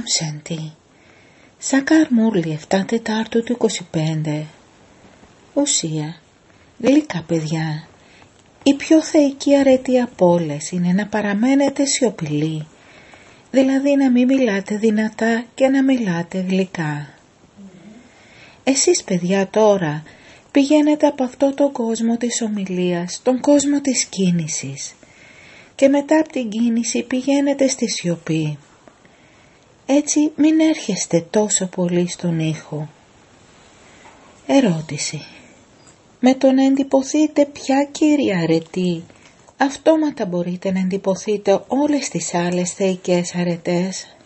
Σέντι. Σακάρ Μούρλι 7 Τετάρτου του 25. Ουσία. Γλυκά παιδιά. Η πιο θεϊκή αρετή από όλες είναι να παραμένετε σιωπηλοί. Δηλαδή να μην μιλάτε δυνατά και να μιλάτε γλυκά. Εσείς παιδιά τώρα πηγαίνετε από αυτό τον κόσμο της ομιλίας, τον κόσμο της κίνησης. Και μετά από την κίνηση πηγαίνετε στη σιωπή. Έτσι μην έρχεστε τόσο πολύ στον ήχο. Ερώτηση. Με το να εντυπωθείτε ποια κύρια αρετή, αυτόματα μπορείτε να εντυπωθείτε όλες τις άλλες θεϊκές αρετές?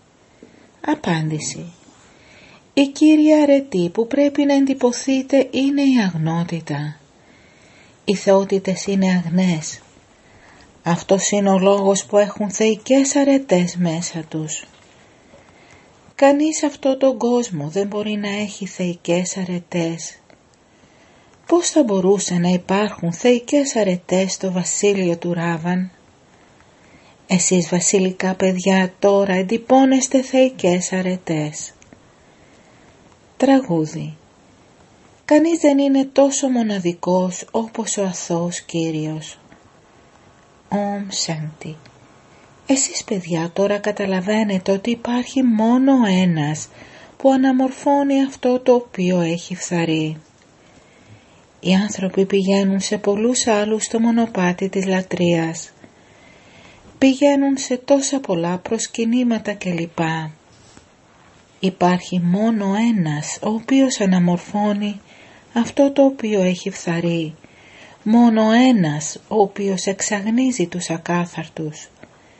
Απάντηση. Η κύρια αρετή που πρέπει να εντυπωθείτε είναι η αγνότητα. Οι θεότητες είναι αγνές. Αυτός είναι ο λόγος που έχουν θεϊκές αρετές μέσα τους. Κανείς σε αυτόν τον κόσμο δεν μπορεί να έχει θεϊκές αρετές. Πώς θα μπορούσε να υπάρχουν θεϊκές αρετές στο βασίλειο του Ράβαν? Εσείς βασιλικά παιδιά τώρα εντυπώνεστε θεϊκές αρετές. Τραγούδι. Κανείς δεν είναι τόσο μοναδικός όπως ο αθώος Κύριος. Ομ Σάντι. Εσείς παιδιά τώρα καταλαβαίνετε ότι υπάρχει μόνο ένας που αναμορφώνει αυτό το οποίο έχει φθαρεί. Οι άνθρωποι πηγαίνουν σε πολλούς άλλους στο μονοπάτι της λατρείας. Πηγαίνουν σε τόσα πολλά προσκυνήματα κλπ. Υπάρχει μόνο ένας ο οποίος αναμορφώνει αυτό το οποίο έχει φθαρεί. Μόνο ένας ο οποίος εξαγνίζει τους ακάθαρτους.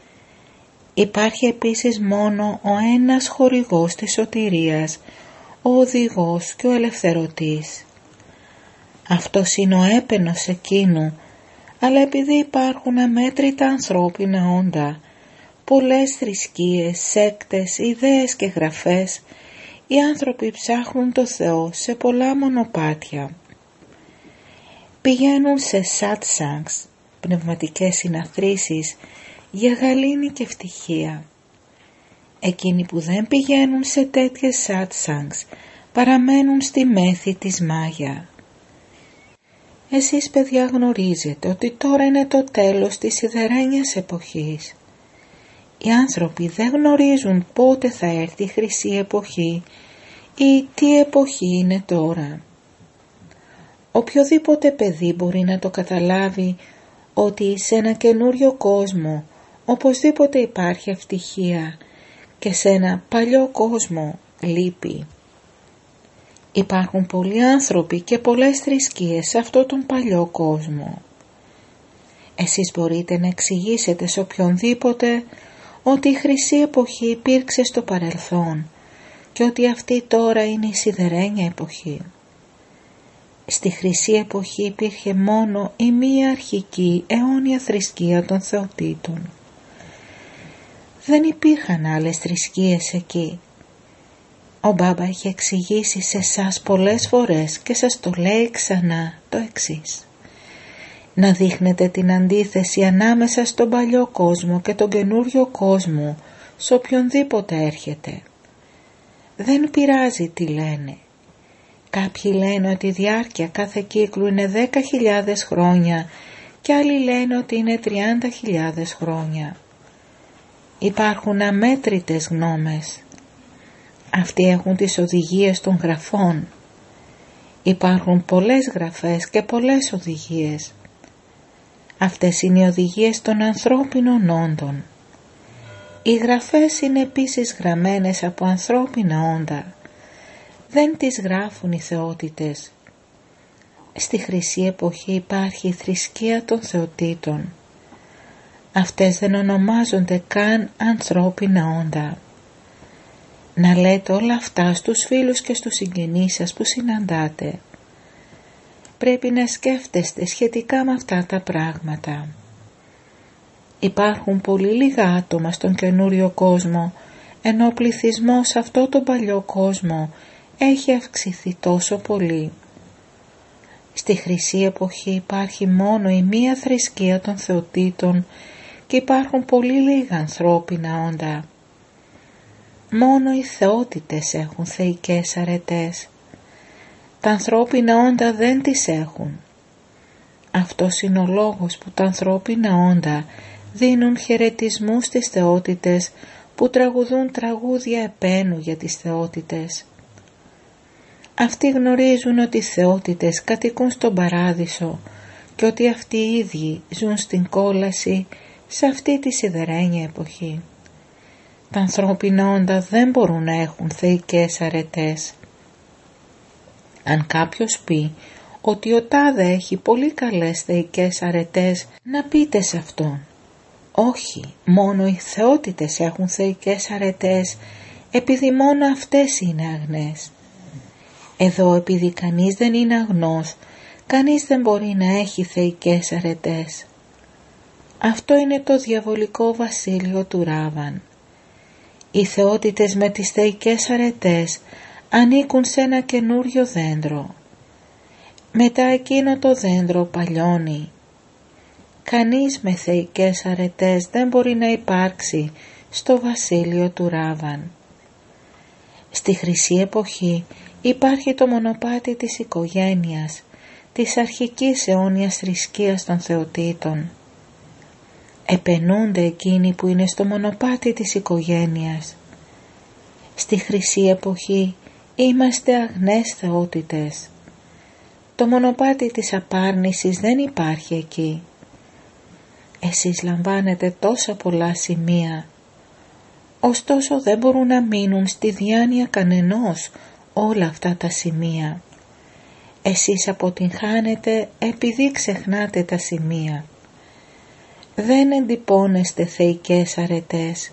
Υπάρχει επίσης μόνο ο ένας χορηγός της σωτηρίας, ο οδηγός και ο ελευθερωτής. Αυτός είναι ο έπαινος εκείνου, αλλά επειδή υπάρχουν αμέτρητα ανθρώπινα όντα, πολλές θρησκείες, σέκτες, ιδέες και γραφές, οι άνθρωποι ψάχνουν το Θεό σε πολλά μονοπάτια. Πηγαίνουν σε satsang's, πνευματικές συναθρήσεις, για γαλήνη και ευτυχία. Εκείνοι που δεν πηγαίνουν σε τέτοιες satsang's παραμένουν στη μέθη της μάγια. Εσείς παιδιά γνωρίζετε ότι τώρα είναι το τέλος της σιδερένιας εποχής. Οι άνθρωποι δεν γνωρίζουν πότε θα έρθει η χρυσή εποχή ή τι εποχή είναι τώρα. Οποιοδήποτε παιδί μπορεί να το καταλάβει ότι σε ένα καινούριο κόσμο οπωσδήποτε υπάρχει ευτυχία και σε ένα παλιό κόσμο λύπη. Υπάρχουν πολλοί άνθρωποι και πολλές θρησκείες σε αυτόν τον παλιό κόσμο. Εσείς μπορείτε να εξηγήσετε σε οποιονδήποτε ότι η χρυσή εποχή υπήρξε στο παρελθόν και ότι αυτή τώρα είναι η σιδερένια εποχή. Στη χρυσή εποχή υπήρχε μόνο η μία αρχική αιώνια θρησκεία των θεοτήτων. Δεν υπήρχαν άλλες θρησκείες εκεί. Ο Μπάμπα έχει εξηγήσει σε εσάς πολλές φορές και σας το λέει ξανά το εξής. Να δείχνετε την αντίθεση ανάμεσα στον παλιό κόσμο και τον καινούριο κόσμο σε οποιονδήποτε έρχεται. Δεν πειράζει τι λένε. Κάποιοι λένε ότι η διάρκεια κάθε κύκλου είναι 10.000 χρόνια και άλλοι λένε ότι είναι 30.000 χρόνια. Υπάρχουν αμέτρητες γνώμες. Αυτοί έχουν τις οδηγίες των γραφών. Υπάρχουν πολλές γραφές και πολλές οδηγίες. Αυτές είναι οι οδηγίες των ανθρώπινων όντων. Οι γραφές είναι επίσης γραμμένες από ανθρώπινα όντα. Δεν τις γράφουν οι θεότητες. Στη χρυσή εποχή υπάρχει η θρησκεία των θεοτήτων. Αυτές δεν ονομάζονται καν ανθρώπινα όντα. Να λέτε όλα αυτά στους φίλους και στους συγγενείς σας που συναντάτε. Πρέπει να σκέφτεστε σχετικά με αυτά τα πράγματα. Υπάρχουν πολύ λίγα άτομα στον καινούριο κόσμο, ενώ ο πληθυσμός σε αυτό τον παλιό κόσμο έχει αυξηθεί τόσο πολύ. Στη χρυσή εποχή υπάρχει μόνο η μία θρησκεία των θεοτήτων και υπάρχουν πολύ λίγα ανθρώπινα όντα. Μόνο οι θεότητες έχουν θεϊκές αρετές. Τα ανθρώπινα όντα δεν τις έχουν. Αυτός είναι ο λόγος που τα ανθρώπινα όντα δίνουν χαιρετισμούς στις θεότητες, που τραγουδούν τραγούδια επένου για τις θεότητες. Αυτοί γνωρίζουν ότι οι θεότητες κατοικούν στον παράδεισο και ότι αυτοί οι ίδιοι ζουν στην κόλαση σε αυτή τη σιδερένια εποχή. Τα ανθρώπινα όντα δεν μπορούν να έχουν θεϊκές αρετές. Αν κάποιος πει ότι ο τάδε έχει πολύ καλές θεϊκές αρετές, να πείτε σε αυτόν: όχι, μόνο οι θεότητες έχουν θεϊκές αρετές, επειδή μόνο αυτές είναι αγνές. Εδώ, επειδή κανείς δεν είναι αγνός, κανείς δεν μπορεί να έχει θεϊκές αρετές. Αυτό είναι το διαβολικό βασίλειο του Ράβαν. Οι θεότητες με τις θεϊκές αρετές ανήκουν σε ένα καινούριο δέντρο. Μετά εκείνο το δέντρο παλιώνει. Κανείς με θεϊκές αρετές δεν μπορεί να υπάρξει στο βασίλειο του Ράβαν. Στη χρυσή εποχή υπάρχει το μονοπάτι της οικογένειας, της αρχικής αιώνιας θρησκείας των θεοτήτων. Επενούνται εκείνοι που είναι στο μονοπάτι της οικογένειας. Στη χρυσή εποχή είμαστε αγνές θεότητες. Το μονοπάτι της απάρνησης δεν υπάρχει εκεί. Εσείς λαμβάνετε τόσα πολλά σημεία, ωστόσο δεν μπορούν να μείνουν στη διάνοια κανενός όλα αυτά τα σημεία. Εσείς αποτυγχάνετε επειδή ξεχνάτε τα σημεία. Δεν εντυπώνεστε θεϊκές αρετές.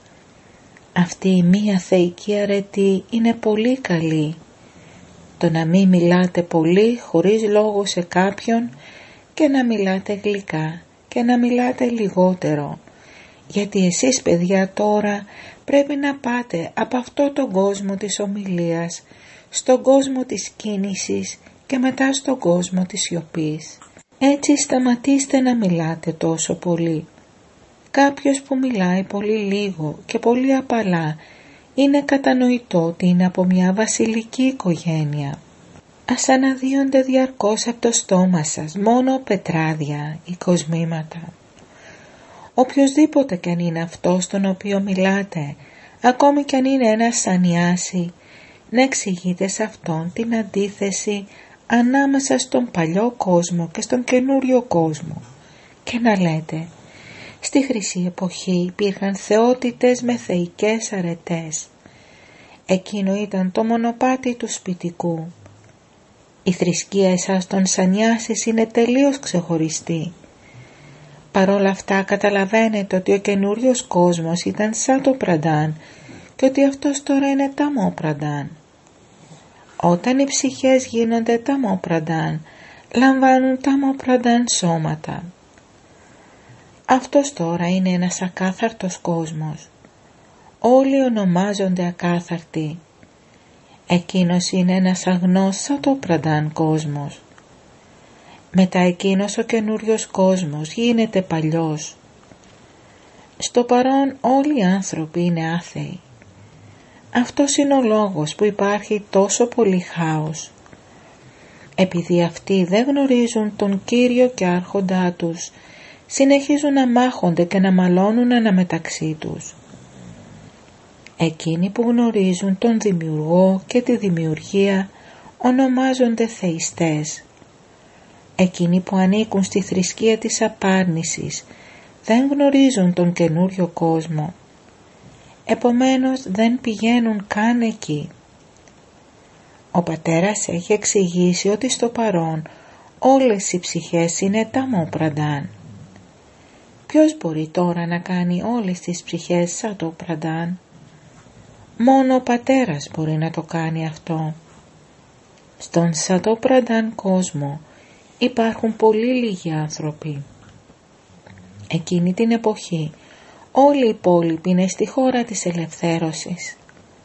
Αυτή η μία θεϊκή αρετή είναι πολύ καλή. Το να μην μιλάτε πολύ χωρίς λόγο σε κάποιον και να μιλάτε γλυκά και να μιλάτε λιγότερο. Γιατί εσείς, παιδιά, τώρα πρέπει να πάτε από αυτό τον κόσμο της ομιλίας στον κόσμο της κίνησης και μετά στον κόσμο της σιωπής. Έτσι σταματήστε να μιλάτε τόσο πολύ. Κάποιος που μιλάει πολύ λίγο και πολύ απαλά είναι κατανοητό ότι είναι από μια βασιλική οικογένεια. Ας αναδύονται διαρκώς από το στόμα σας μόνο πετράδια ή κοσμήματα. Οποιοσδήποτε κι αν είναι αυτός τον οποίο μιλάτε, ακόμη κι αν είναι ένας σανιάσι, να εξηγείτε σε αυτόν την αντίθεση ανάμεσα στον παλιό κόσμο και στον καινούριο κόσμο και να λέτε: στη χρυσή εποχή υπήρχαν θεότητες με θεϊκές αρετές. Εκείνο ήταν το μονοπάτι του σπιτικού. Η θρησκεία εσάς των σανιάσις είναι τελείως ξεχωριστή. Παρόλα αυτά καταλαβαίνετε ότι ο καινούριος κόσμος ήταν σαν το πραντάν και ότι αυτός τώρα είναι ταμό πραντάν. Όταν οι ψυχές γίνονται ταμό πραντάν, λαμβάνουν ταμό πραντάν σώματα. Αυτός τώρα είναι ένας ακάθαρτος κόσμος. Όλοι ονομάζονται ακάθαρτοι. Εκείνος είναι ένας αγνός σαν το πραντάν κόσμος. Μετά εκείνος ο καινούριος κόσμος γίνεται παλιός. Στο παρόν όλοι οι άνθρωποι είναι άθεοι. Αυτός είναι ο λόγος που υπάρχει τόσο πολύ χάος. Επειδή αυτοί δεν γνωρίζουν τον Κύριο και άρχοντά τους, συνεχίζουν να μάχονται και να μαλώνουν αναμεταξύ τους. Εκείνοι που γνωρίζουν τον Δημιουργό και τη δημιουργία ονομάζονται θεϊστές. Εκείνοι που ανήκουν στη θρησκεία της απάρνησης δεν γνωρίζουν τον καινούριο κόσμο. Επομένως δεν πηγαίνουν καν εκεί. Ο πατέρας έχει εξηγήσει ότι στο παρόν όλες οι ψυχές είναι ταμό πραντάν. Ποιος μπορεί τώρα να κάνει όλες τις ψυχές σαν το πραντάν? Μόνο ο πατέρας μπορεί να το κάνει αυτό. Στον σαν το πραντάν κόσμο υπάρχουν πολύ λίγοι άνθρωποι. Εκείνη την εποχή όλοι οι υπόλοιποι είναι στη χώρα της ελευθέρωσης.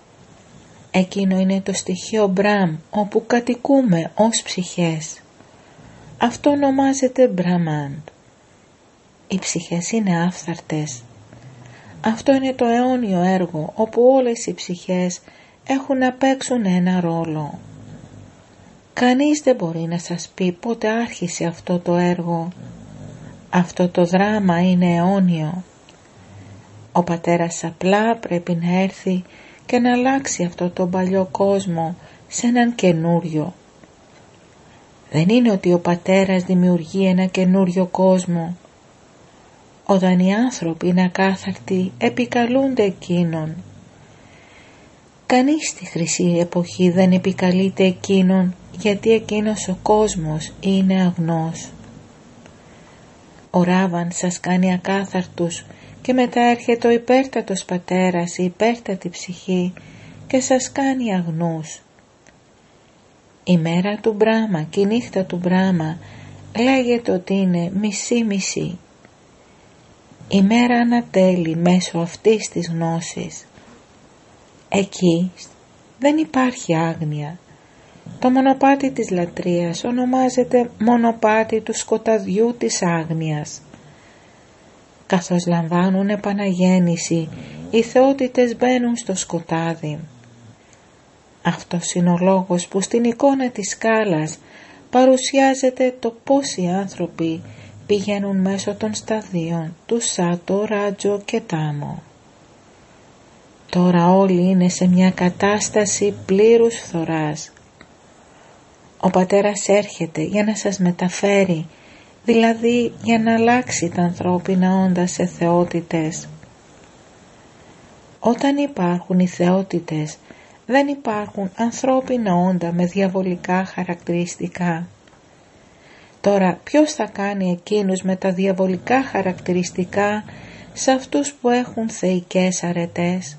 Εκείνο είναι το στοιχείο Μπραμ όπου κατοικούμε ως ψυχές. Αυτό ονομάζεται Μπραμάντ. Οι ψυχές είναι άφθαρτες. Αυτό είναι το αιώνιο έργο όπου όλες οι ψυχές έχουν να παίξουν ένα ρόλο. Κανείς δεν μπορεί να σας πει πότε άρχισε αυτό το έργο. Αυτό το δράμα είναι αιώνιο. Ο πατέρας απλά πρέπει να έρθει και να αλλάξει αυτό το παλιό κόσμο σε έναν καινούριο. Δεν είναι ότι ο πατέρας δημιουργεί ένα καινούριο κόσμο. Όταν οι άνθρωποι είναι ακάθαρτοι, επικαλούνται εκείνον. Κανείς στη χρυσή εποχή δεν επικαλείται εκείνον, γιατί εκείνος ο κόσμος είναι αγνός. Ο Ράβαν σας κάνει ακάθαρτους και μετά έρχεται ο υπέρτατος πατέρας, η υπέρτατη ψυχή και σας κάνει αγνούς. Η μέρα του Μπράμα και η νύχτα του Μπράμα λέγεται ότι είναι μισή-μισή. Η μέρα ανατέλει μέσω αυτής της γνώσης. Εκεί δεν υπάρχει άγνοια. Το μονοπάτι της λατρείας ονομάζεται μονοπάτι του σκοταδιού της άγνοιας. Καθώς λαμβάνουν επαναγέννηση, οι θεότητες μπαίνουν στο σκοτάδι. Αυτός είναι ο λόγος που στην εικόνα της σκάλας παρουσιάζεται το πώς οι άνθρωποι πηγαίνουν μέσω των σταδίων του Σάτο, Ράτζο και Τάμο. Τώρα όλοι είναι σε μια κατάσταση πλήρους φθοράς. Ο πατέρας έρχεται για να σας μεταφέρει, δηλαδή για να αλλάξει τα ανθρώπινα όντα σε θεότητες. Όταν υπάρχουν οι θεότητες, δεν υπάρχουν ανθρώπινα όντα με διαβολικά χαρακτηριστικά. Τώρα ποιος θα κάνει εκείνους με τα διαβολικά χαρακτηριστικά σε αυτούς που έχουν θεϊκές αρετές?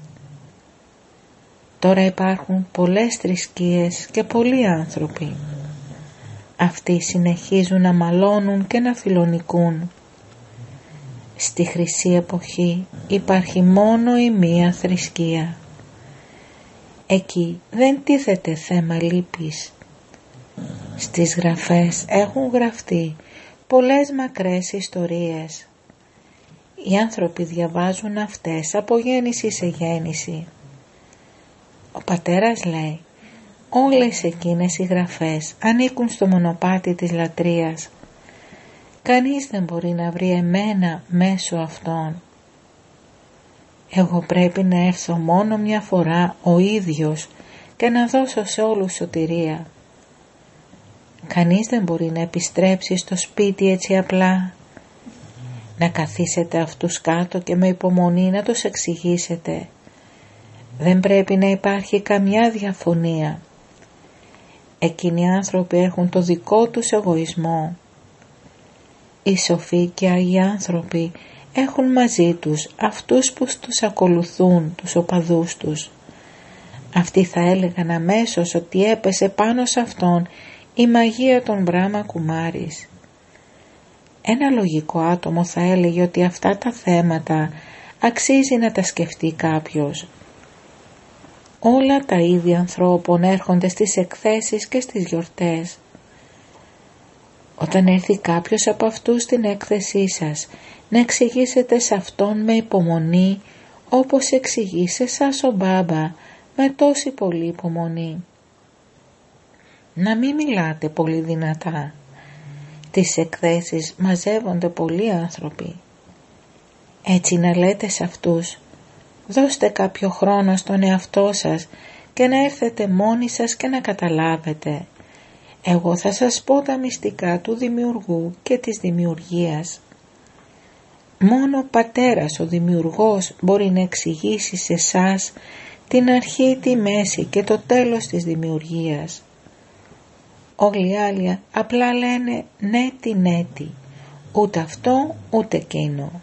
Τώρα υπάρχουν πολλές θρησκείες και πολλοί άνθρωποι. Αυτοί συνεχίζουν να μαλώνουν και να φιλονικούν. Στη χρυσή εποχή υπάρχει μόνο η μία θρησκεία. Εκεί δεν τίθεται θέμα λύπης. Στις γραφές έχουν γραφτεί πολλές μακρές ιστορίες. Οι άνθρωποι διαβάζουν αυτές από γέννηση σε γέννηση. Ο πατέρας λέει, όλες εκείνες οι γραφές ανήκουν στο μονοπάτι της λατρείας. Κανείς δεν μπορεί να βρει εμένα μέσω αυτών. Εγώ πρέπει να έρθω μόνο μια φορά ο ίδιος και να δώσω σε όλους σωτηρία. Κανείς δεν μπορεί να επιστρέψει στο σπίτι έτσι απλά. Να καθίσετε αυτούς κάτω και με υπομονή να τους εξηγήσετε. Δεν πρέπει να υπάρχει καμιά διαφωνία. Εκείνοι οι άνθρωποι έχουν το δικό τους εγωισμό. Οι σοφοί και άγιοι άνθρωποι έχουν μαζί τους αυτούς που τους ακολουθούν, τους οπαδούς τους. Αυτοί θα έλεγαν αμέσως ότι έπεσε πάνω σε αυτόν η μαγεία των Μπράμα Κουμάρης. Ένα λογικό άτομο θα έλεγε ότι αυτά τα θέματα αξίζει να τα σκεφτεί κάποιος. Όλα τα είδη ανθρώπων έρχονται στις εκθέσεις και στις γιορτές. Όταν έρθει κάποιος από αυτούς στην έκθεσή σας, να εξηγήσετε σε αυτόν με υπομονή, όπως εξηγεί σε σας ο Μπάμπα με τόση πολύ υπομονή. Να μην μιλάτε πολύ δυνατά. Τις εκθέσεις μαζεύονται πολλοί άνθρωποι. Έτσι να λέτε σε αυτούς, δώστε κάποιο χρόνο στον εαυτό σας και να έρθετε μόνοι σας και να καταλάβετε. Εγώ θα σας πω τα μυστικά του δημιουργού και της δημιουργίας. Μόνο ο πατέρας, ο δημιουργός, μπορεί να εξηγήσει σε εσάς την αρχή, τη μέση και το τέλος της δημιουργίας. Όλοι οι άλλοι απλά λένε νέτι, ούτε αυτό ούτε εκείνο.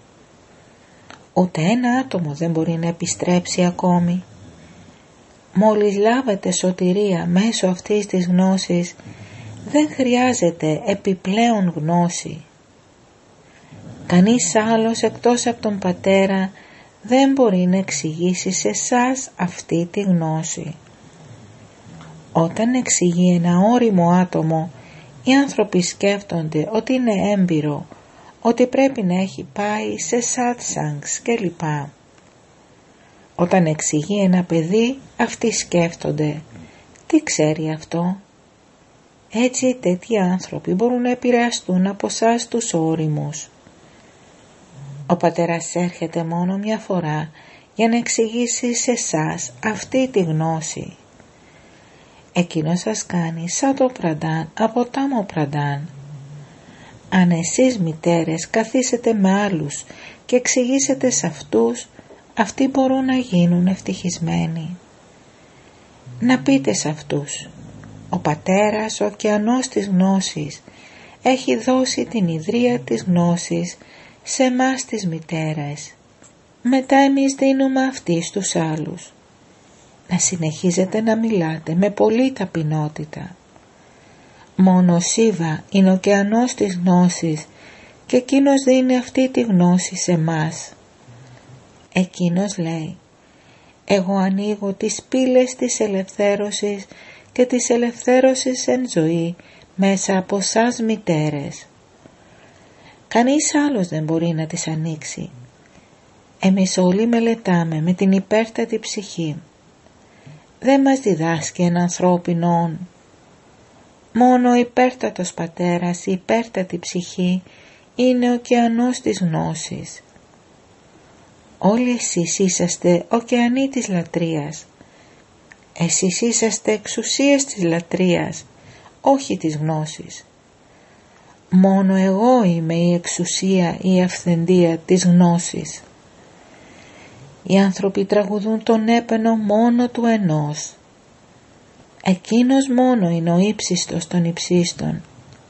Ούτε ένα άτομο δεν μπορεί να επιστρέψει ακόμη. Μόλις λάβετε σωτηρία μέσω αυτής της γνώσης, δεν χρειάζεται επιπλέον γνώση. Κανείς άλλος εκτός από τον πατέρα δεν μπορεί να εξηγήσει σε εσάς αυτή τη γνώση. Όταν εξηγεί ένα ώριμο άτομο, οι άνθρωποι σκέφτονται ότι είναι έμπειρο, ότι πρέπει να έχει πάει σε satsang's κλπ. Όταν εξηγεί ένα παιδί, αυτοί σκέφτονται, τι ξέρει αυτό? Έτσι τέτοιοι άνθρωποι μπορούν να επηρεαστούν από εσάς τους ώριμους. Ο πατέρας έρχεται μόνο μια φορά για να εξηγήσει σε εσάς αυτή τη γνώση. Εκείνος σας κάνει σαν το πραντάν από τάμο πραντάν. Αν εσείς μητέρες καθίσετε με άλλους και εξηγήσετε σε αυτούς, αυτοί μπορούν να γίνουν ευτυχισμένοι. Να πείτε σε αυτούς, ο πατέρας, ο ωκεανός της γνώσης, έχει δώσει την ιδρία της γνώσης σε εμάς τις μητέρες. Μετά εμείς δίνουμε αυτή στους άλλους. Να συνεχίζετε να μιλάτε με πολλή ταπεινότητα. Μόνο ο Σίβα είναι ο ωκεανός της γνώσης και εκείνος δίνει αυτή τη γνώση σε μας. Εκείνος λέει, εγώ ανοίγω τις πύλες της ελευθέρωσης και της ελευθέρωσης εν ζωή μέσα από σας μητέρες. Κανείς άλλος δεν μπορεί να τις ανοίξει. Εμείς όλοι μελετάμε με την υπέρτατη ψυχή. Δεν μας διδάσκει ένα ανθρώπινο. Μόνο ο υπέρτατος πατέρας, η υπέρτατη ψυχή είναι ο ωκεανός της γνώσης. Όλοι εσείς είσαστε ωκεανοί της λατρείας. Εσείς είσαστε εξουσίες της λατρείας, όχι της γνώσης. Μόνο εγώ είμαι η εξουσία, η αυθεντία της γνώσης. Οι άνθρωποι τραγουδούν τον έπαινο μόνο του ενός. Εκείνος μόνο είναι ο ύψιστος των υψίστων.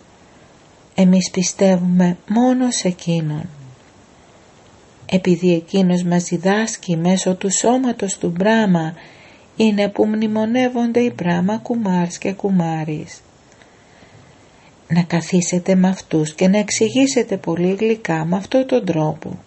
Εμείς πιστεύουμε μόνο σε εκείνον. Επειδή εκείνος μας διδάσκει μέσω του σώματος του Μπράμα, είναι που μνημονεύονται οι Μπράμα Κουμάρς και Κουμάρις. Να καθίσετε με αυτούς και να εξηγήσετε πολύ γλυκά με αυτόν τον τρόπο.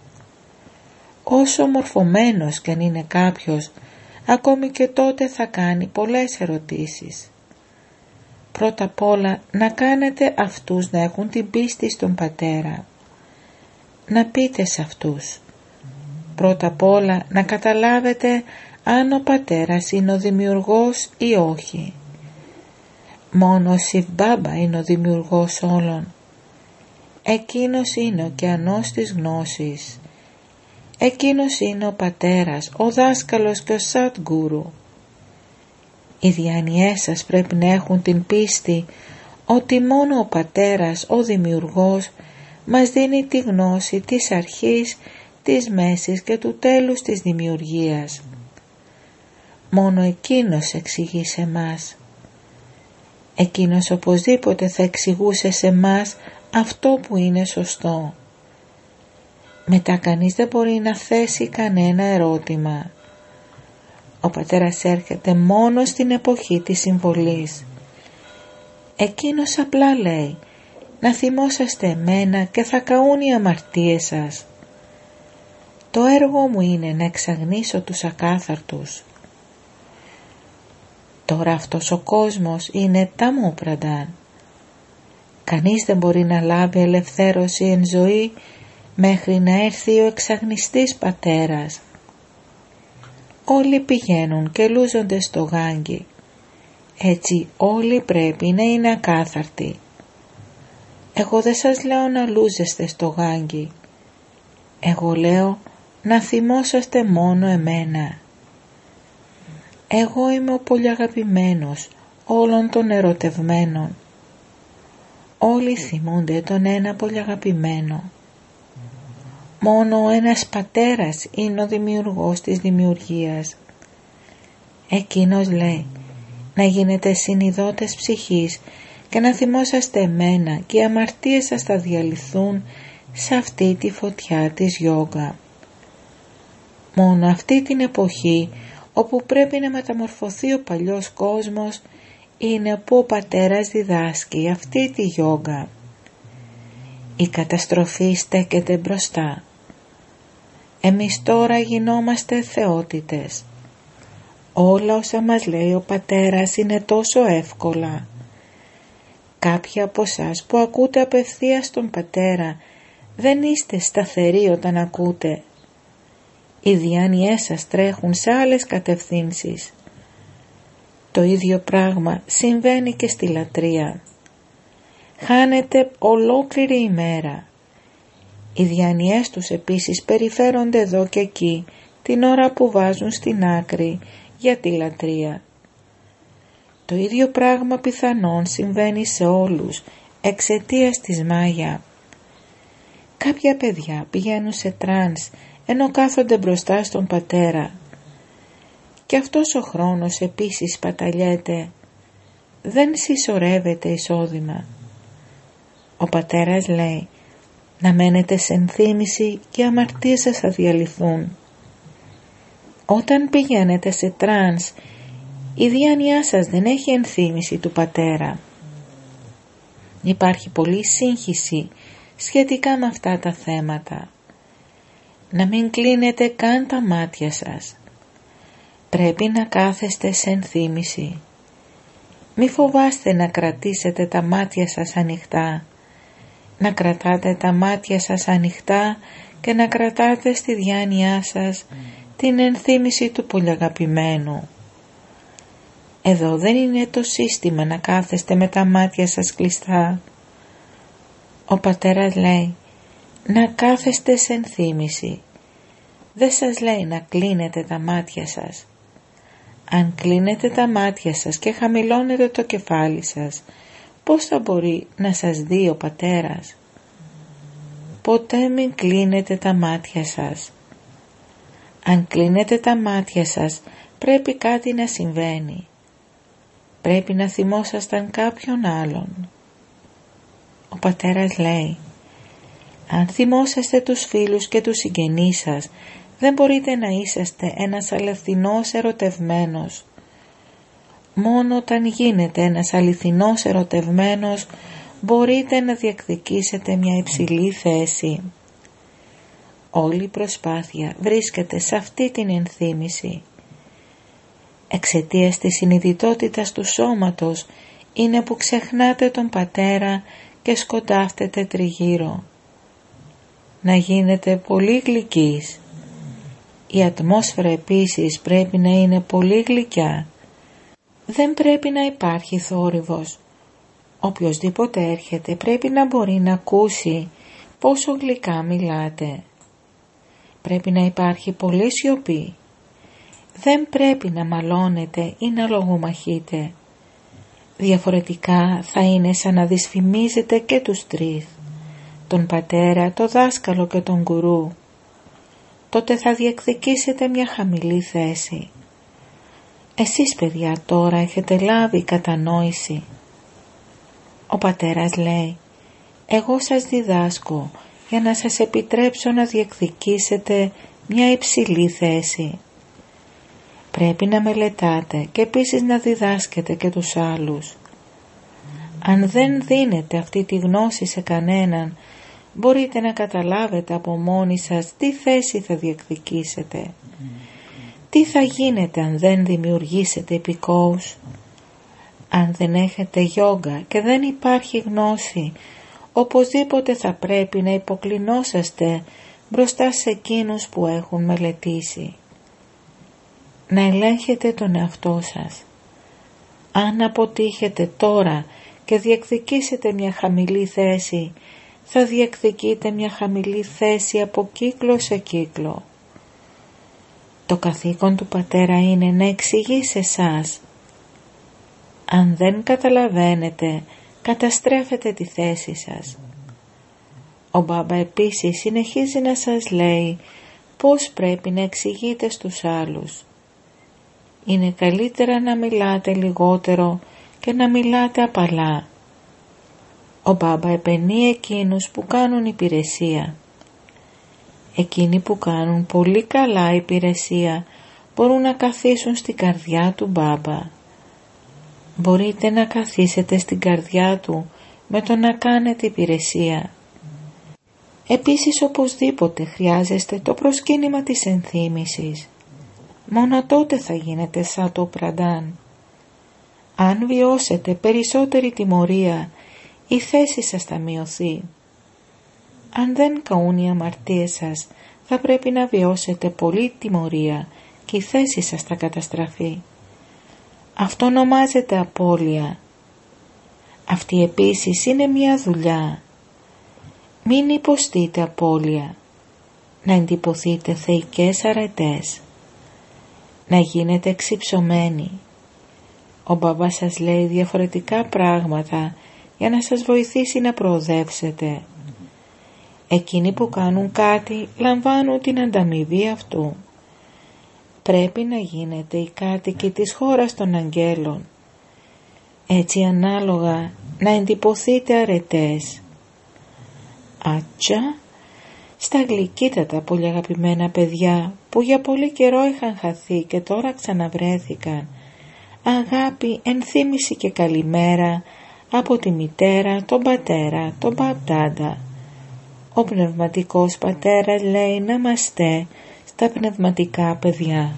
Όσο μορφωμένος κι αν είναι κάποιος, ακόμη και τότε θα κάνει πολλές ερωτήσεις. Πρώτα απ' όλα να κάνετε αυτούς να έχουν την πίστη στον πατέρα. Να πείτε σε αυτούς. Πρώτα απ' όλα να καταλάβετε αν ο πατέρας είναι ο δημιουργός ή όχι. Μόνο ο Σιβ Μπάμπα είναι ο δημιουργός όλων. Εκείνος είναι ο ωκεανός της γνώσης. Εκείνος είναι ο πατέρας, ο δάσκαλος και ο Σατγκούρου. Οι διάνοιές σας πρέπει να έχουν την πίστη ότι μόνο ο πατέρας, ο δημιουργός, μας δίνει τη γνώση της αρχής, της μέσης και του τέλους της δημιουργίας. Μόνο εκείνος εξηγεί σε μας. Εκείνος οπωσδήποτε θα εξηγούσε σε μας αυτό που είναι σωστό. Μετά κανείς δεν μπορεί να θέσει κανένα ερώτημα. Ο πατέρας έρχεται μόνο στην εποχή της συμβολής. Εκείνος απλά λέει να θυμόσαστε εμένα και θα καούν οι αμαρτίες σας. Το έργο μου είναι να εξαγνίσω τους ακάθαρτους. Τώρα αυτός ο κόσμος είναι τάμο πραντάν. Κανείς δεν μπορεί να λάβει ελευθέρωση εν ζωή μέχρι να έρθει ο εξαγνιστής πατέρας. Όλοι πηγαίνουν και λούζονται στο γάγκι. Έτσι όλοι πρέπει να είναι ακάθαρτοι. Εγώ δεν σας λέω να λούζεστε στο γάγκι. Εγώ λέω να θυμόσαστε μόνο εμένα. Εγώ είμαι ο πολυαγαπημένος όλων των ερωτευμένων. Όλοι θυμούνται τον ένα πολυαγαπημένο. Μόνο ο ένας πατέρας είναι ο δημιουργός της δημιουργίας. Εκείνος λέει να γίνετε συνειδότες ψυχής και να θυμόσαστε εμένα και οι αμαρτίες σας θα διαλυθούν σε αυτή τη φωτιά της γιόγκα. Μόνο αυτή την εποχή όπου πρέπει να μεταμορφωθεί ο παλιός κόσμος είναι που ο πατέρας διδάσκει αυτή τη γιόγκα. Η καταστροφή στέκεται μπροστά. Εμείς τώρα γινόμαστε θεότητες. Όλα όσα μας λέει ο πατέρας είναι τόσο εύκολα. Κάποιοι από εσάς που ακούτε απευθείας τον πατέρα Δεν είστε σταθεροί όταν ακούτε. Οι διάνοιές σας τρέχουν σε άλλες κατευθύνσεις. Το ίδιο πράγμα συμβαίνει και στη λατρεία. Χάνεται ολόκληρη ημέρα. Οι διάνοιές τους επίσης περιφέρονται εδώ και εκεί την ώρα που βάζουν στην άκρη για τη λατρεία. Το ίδιο πράγμα πιθανόν συμβαίνει σε όλους εξαιτίας της μάγια. Κάποια παιδιά πηγαίνουν σε τρανς ενώ κάθονται μπροστά στον πατέρα. Και αυτός ο χρόνος επίσης παταλιέται. Δεν συσσωρεύεται εισόδημα. Ο πατέρας λέει να μένετε σε ενθύμηση και οι αμαρτίες σας θα διαλυθούν. Όταν πηγαίνετε σε τρανς, η διάνοιά σας δεν έχει ενθύμηση του πατέρα. Υπάρχει πολλή σύγχυση σχετικά με αυτά τα θέματα. Να μην κλείνετε καν τα μάτια σας. Πρέπει να κάθεστε σε ενθύμηση. Μη φοβάστε να κρατήσετε τα μάτια σας ανοιχτά. Να κρατάτε τα μάτια σας ανοιχτά και να κρατάτε στη διάνοιά σας την ενθύμηση του πολυαγαπημένου. Εδώ δεν είναι το σύστημα να κάθεστε με τα μάτια σας κλειστά. Ο πατέρας λέει να κάθεστε σε ενθύμηση. Δεν σας λέει να κλείνετε τα μάτια σας. Αν κλείνετε τα μάτια σας και χαμηλώνετε το κεφάλι σας, πώς θα μπορεί να σας δει ο πατέρας? Ποτέ μην κλείνετε τα μάτια σας. Αν κλείνετε τα μάτια σας, πρέπει κάτι να συμβαίνει. Πρέπει να θυμόσασταν κάποιον άλλον. Ο πατέρας λέει, αν θυμόσαστε τους φίλους και τους συγγενείς σας, δεν μπορείτε να είσαστε ένας αληθινός ερωτευμένος. Μόνο όταν γίνετε ένας αληθινός ερωτευμένος, μπορείτε να διεκδικήσετε μια υψηλή θέση. Όλη η προσπάθεια βρίσκεται σε αυτή την ενθύμηση. Εξαιτίας της συνειδητότητας του σώματος είναι που ξεχνάτε τον πατέρα και σκοντάφτετε τριγύρω. Να γίνετε πολύ γλυκείς. Η ατμόσφαιρα επίσης πρέπει να είναι πολύ γλυκιά. Δεν πρέπει να υπάρχει θόρυβος. Οποιοσδήποτε έρχεται πρέπει να μπορεί να ακούσει πόσο γλυκά μιλάτε. Πρέπει να υπάρχει πολύ σιωπή. Δεν πρέπει να μαλώνετε ή να λογομαχείτε. Διαφορετικά θα είναι σαν να δυσφημίζετε και τους τρεις, τον πατέρα, το δάσκαλο και τον γκουρού. Τότε θα διεκδικήσετε μια χαμηλή θέση. Εσείς παιδιά τώρα έχετε λάβει κατανόηση. Ο πατέρας λέει, εγώ σας διδάσκω για να σας επιτρέψω να διεκδικήσετε μια υψηλή θέση. Πρέπει να μελετάτε και επίσης να διδάσκετε και τους άλλους. Αν δεν δίνετε αυτή τη γνώση σε κανέναν, μπορείτε να καταλάβετε από μόνοι σας τι θέση θα διεκδικήσετε. Τι θα γίνετε αν δεν δημιουργήσετε επικόους? Αν δεν έχετε γιόγκα και δεν υπάρχει γνώση, οπωσδήποτε θα πρέπει να υποκλεινόσαστε μπροστά σε εκείνους που έχουν μελετήσει. Να ελέγχετε τον εαυτό σας. Αν αποτύχετε τώρα και διεκδικήσετε μια χαμηλή θέση, θα διεκδικείτε μια χαμηλή θέση από κύκλο σε κύκλο. Το καθήκον του πατέρα είναι να εξηγεί σε εσάς. Αν δεν καταλαβαίνετε, καταστρέφετε τη θέση σας. Ο Μπάμπα επίσης συνεχίζει να σας λέει πώς πρέπει να εξηγείτε στους άλλους. Είναι καλύτερα να μιλάτε λιγότερο και να μιλάτε απαλά. Ο Μπάμπα επενεί εκείνους που κάνουν υπηρεσία. Εκείνοι που κάνουν πολύ καλά υπηρεσία μπορούν να καθίσουν στην καρδιά του Μπάμπα. Μπορείτε να καθίσετε στην καρδιά του με το να κάνετε υπηρεσία. Επίσης οπωσδήποτε χρειάζεστε το προσκύνημα της ενθύμησης. Μόνο τότε θα γίνετε σαν το πραντάν. Αν βιώσετε περισσότερη τιμωρία, η θέση σας θα μειωθεί. Αν δεν καούν οι αμαρτίες σας, θα πρέπει να βιώσετε πολλή τιμωρία και η θέση σας θα καταστραφεί. Αυτό ονομάζεται απώλεια. Αυτή επίσης είναι μια δουλειά. Μην υποστείτε απώλεια. Να εντυπωθείτε θεϊκές αρετές. Να γίνετε εξυψωμένοι. Ο μπαμπάς σας λέει διαφορετικά πράγματα για να σας βοηθήσει να προοδεύσετε. Εκείνοι που κάνουν κάτι λαμβάνουν την ανταμοιβή αυτού. Πρέπει να γίνετε οι κάτοικοι της χώρας των αγγέλων. Έτσι ανάλογα να εντυπωθείτε αρετές. Άτσα, στα γλυκύτατα πολύ αγαπημένα παιδιά που για πολύ καιρό είχαν χαθεί και τώρα ξαναβρέθηκαν. Αγάπη, ενθύμηση και καλημέρα από τη μητέρα, τον πατέρα, τον παπτάντα. Ο πνευματικός πατέρας λέει να είμαστε στα πνευματικά παιδιά.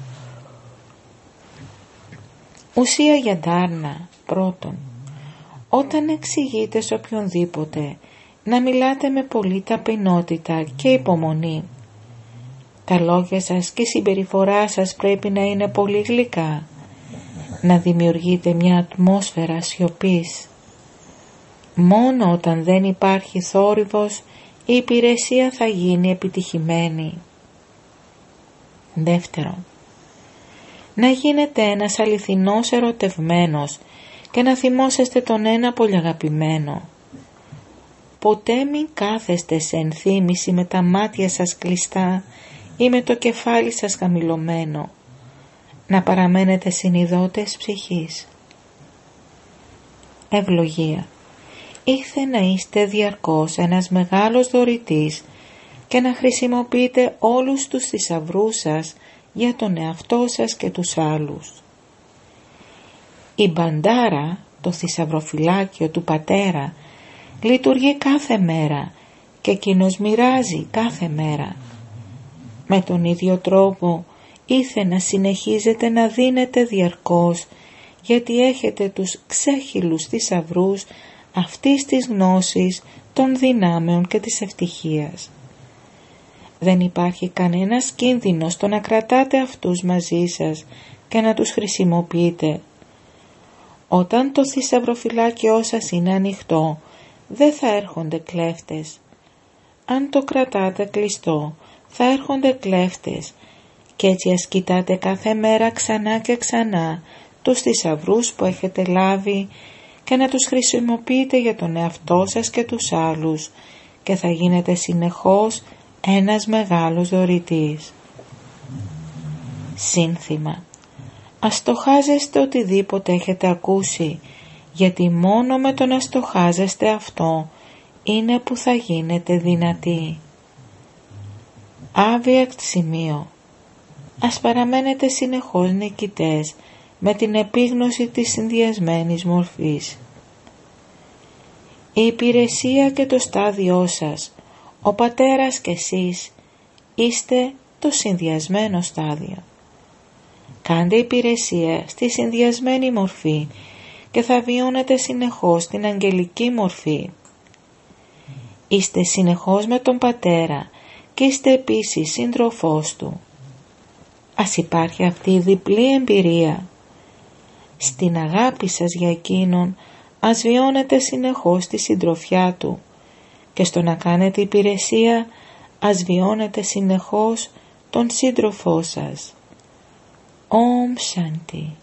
Ουσία για ντάρνα. Πρώτον, όταν εξηγείτε σε οποιονδήποτε, να μιλάτε με πολύ ταπεινότητα και υπομονή. Τα λόγια σας και η συμπεριφορά σας πρέπει να είναι πολύ γλυκά. Να δημιουργείτε μια ατμόσφαιρα σιωπής. Μόνο όταν δεν υπάρχει θόρυβος, η υπηρεσία θα γίνει επιτυχημένη. Δεύτερον, να γίνετε ένας αληθινός ερωτευμένος και να θυμόσαστε τον ένα πολύ αγαπημένο. Ποτέ μην κάθεστε σε ενθύμηση με τα μάτια σας κλειστά ή με το κεφάλι σας χαμηλωμένο. Να παραμένετε συνειδώτες ψυχής. Ευλογία. Ήθε να είστε διαρκώς ένας μεγάλος δωρητής και να χρησιμοποιείτε όλους τους θησαυρούς σας για τον εαυτό σας και τους άλλους. Η μπαντάρα, το θησαυροφυλάκιο του πατέρα, λειτουργεί κάθε μέρα και εκείνος μοιράζει κάθε μέρα. Με τον ίδιο τρόπο ήθε να συνεχίζετε να δίνετε διαρκώς, γιατί έχετε τους ξέχυλους θησαυρούς αυτής της γνώσης, των δυνάμεων και της ευτυχίας. Δεν υπάρχει κανένας κίνδυνος στο να κρατάτε αυτούς μαζί σας και να τους χρησιμοποιείτε. Όταν το θησαυροφυλάκιό σας είναι ανοιχτό, δεν θα έρχονται κλέφτες. Αν το κρατάτε κλειστό, θα έρχονται κλέφτες και έτσι ας κοιτάτε κάθε μέρα ξανά και ξανά τους θησαυρούς που έχετε λάβει και να τους χρησιμοποιείτε για τον εαυτό σας και τους άλλους και θα γίνετε συνεχώς ένας μεγάλος δωρητής. Σύνθημα. Ας στοχάζεστε οτιδήποτε έχετε ακούσει, γιατί μόνο με το να στοχάζεστε αυτό είναι που θα γίνετε δυνατοί. Άβιακτ σημείο. Ας παραμένετε συνεχώς νικητές με την επίγνωση της συνδυασμένης μορφής. Η υπηρεσία και το στάδιό σας, ο πατέρας και εσείς, είστε το συνδυασμένο στάδιο. Κάντε υπηρεσία στη συνδυασμένη μορφή και θα βιώνετε συνεχώς την αγγελική μορφή. Είστε συνεχώς με τον πατέρα και είστε επίσης σύντροφός του. Ας υπάρχει αυτή η διπλή εμπειρία. Στην αγάπη σας για εκείνον, ας βιώνετε συνεχώς τη συντροφιά του και στο να κάνετε υπηρεσία, ας βιώνετε συνεχώς τον σύντροφό σας. Om Shanti.